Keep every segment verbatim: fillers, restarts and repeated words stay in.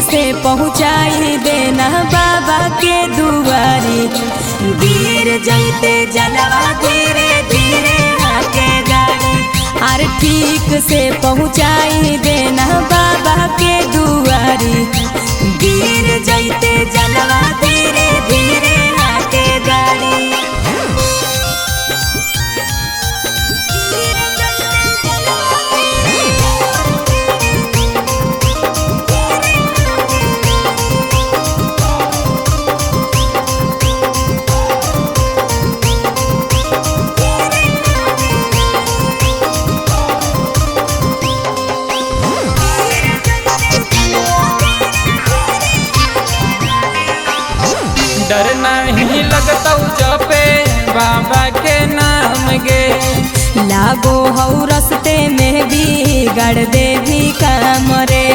से पहुँचाई देना बाबा के दुआरी। गिर जैते जलवा धीरे धीरे आके गाड़ी, अरे ठीक से पहुँचाई देना बाबा के दुआरी। गिर जैते जलवा धीरे धीरे आके गाड़ी। डर नहीं लगता जपे बाबा के नाम गे। लागो हऊ रस्ते में बिगड़ दे भी काम रे।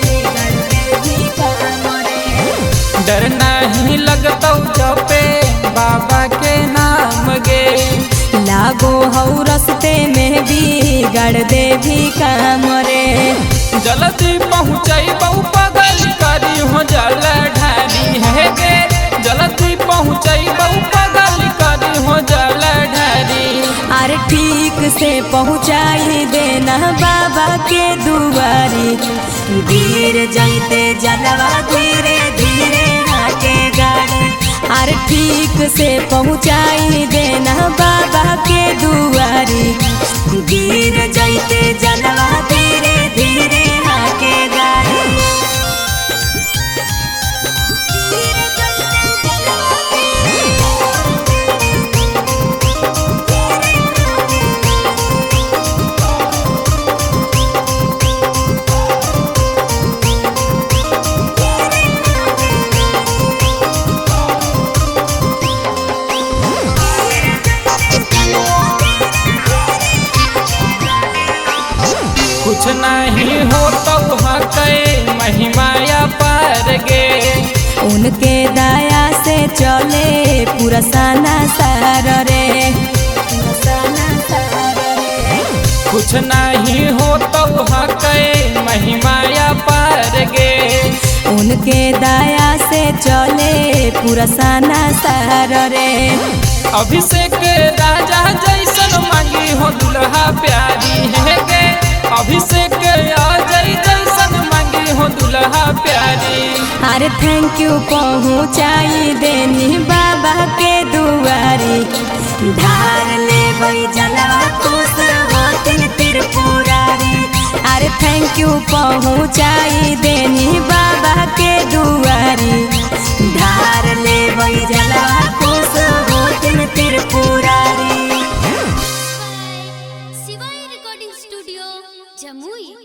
डर नहीं लगता जपे बाबा के नाम गे। लागो हऊ रस्ते में बिगड़ दे भी काम रे। जल्दी पहुँचाई बहु पगल करी हो जल ढारी है गे। जल्दी पहुँचाई बहु पगल करी हो जल ढारी। अरे ठीक से पहुँचाई देना बाबा के दुआरी। गिर जैते जलवा धीरे धीरे आके गाड़ी, अरे ठीक से पहुँचाई देना बाबा के दुआरी। गिर जैते जलवा धीरे धीरे आके गाड़ी। कुछ नहीं हो तो हकै महिमाया पार गे। उनके दया से चले पूरा साना सार रे। कुछ नहीं हो तो हकै महिमाया पार गे। उनके दया से चले पूरा साना सार रे। अभिषेक राजा जैसन मांगी हो दुल्हा प्यारी है गे। अभिषेक अजय जैसन मांगी हो दुल्हा प्यारी। अरे थैंक यू पहुँचाई देनी बाबा के दुआरी। धार ले वही जलवा खुश होतिन त्रिपुरारी। अरे थैंक यू पहुँचाई देनी बाबा के दुआरी। धार ले वही जलवा खुश होतिन त्रिपुरारी। शिवाय रिकॉर्डिंग स्टूडियो जमुई।